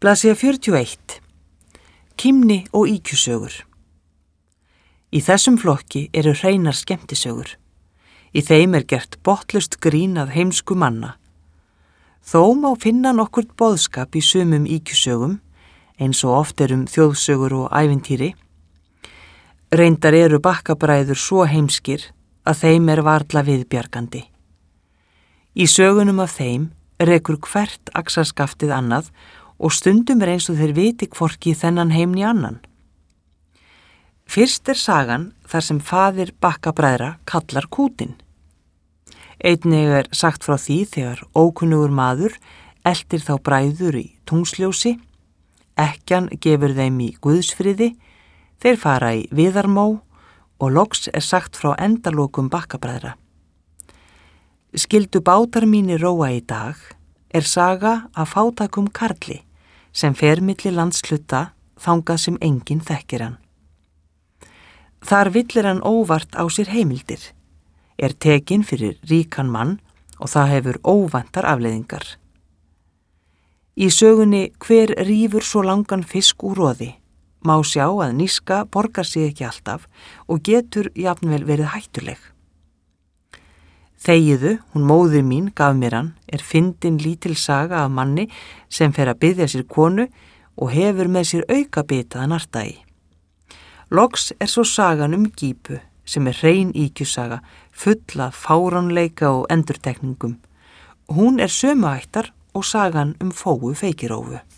Blaðsíða 41. Kímni og ýkjusögur. Í þessum flokki eru hreinar skemmtisögur. Í þeim gert botnlaust grín að heimsku manna. Þó má finna nokkurt boðskap í sumum ýkjusögum, eins og oft þjóðsögur og ævintýri. Reyndar eru bakkabræður svo heimskir að þeim varla viðbjargandi. Í sögunum af þeim rekur hvert axarskaftið annað og stundum eins og þeir viti hvorki þennan heim né annan. Fyrst sagan þar sem faðir bakkabræðra kallar kútinn. Einnig sagt frá því þegar ókunnugur maður eltir þá bræður í tungsljósi, ekkjan gefur þeim í guðsfriði, þeir fara í viðarmó og loks sagt frá endalokum bakkabræðra. Skyldu bátar mínir róa í dag saga af fátækum karli sem fer milli landshluta þangað sem enginn þekkir hann. Þar villir hann óvart á sér heimildir, tekinn fyrir ríkan mann og það hefur óvæntar afleiðingar. Í sögunni Hver rífur svo langan fisk úr roði má sjá að níska borgar sig ekki alltaf og getur jafnvel verið hættuleg. Þegiðu, hún móðir mín gaf mér hann, fyndin lítil saga af manni sem fer að biðja sér konu og hefur með sér aukabitaðan artægi. Loks svo sagan Gípu sem hrein ýkjusaga, full af fáránleika og endurtekningum. Hún sömu ættar og sagan Fóu feikirófu.